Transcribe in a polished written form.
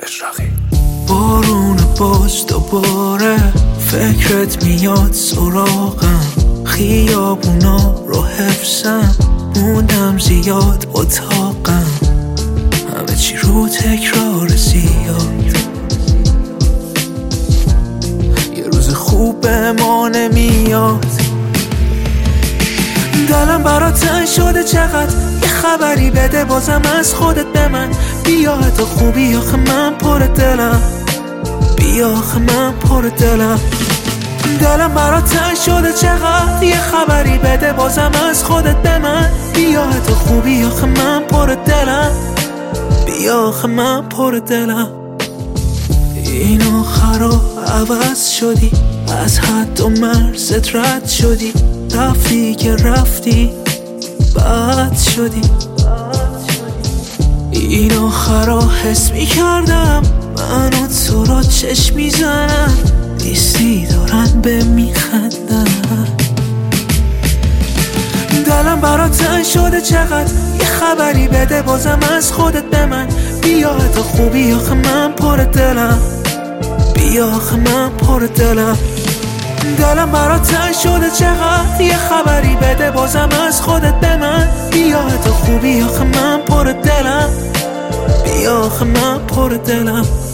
اشراقی. بارون باز دوباره فکرت میاد سراغم، خیابونا رو حفظم، موندم زیاد اتاقم، همه چی رو تکرار زیاد. یه روز خوب به ما نمیاد، دلم برات تنگ شده چقدر، یه خبری بده بازم از خودت به من. بیا حتی خوبی آخه من پر دلم، بیا آخه من پر دلم. دلم برات تنگ شده چقدر، یه خبری بده بازم از خودت به من. بیا حتی خوبی آخه من پر دلم، بیا آخه من پر دلم. این آخرا عوض شدی، از حد و مرزت رد شدی، رفتی که رفتی بد شدی. این آخرا حس می کردم من و تو را چشم میزنن، نیستی دارن به میخندن. دلم برات تنگ شده چقدر، یه خبری بده بازم از خودت به من. بیا حتی خوبی آخه من پر دلم، بیا آخه من پر دلم. دلم برات تنگ شده چقدر، یه خبری بده بازم از خودت به من. بیا حتی خوبی آخه من پر دلم، بیا آخه من پر دلم.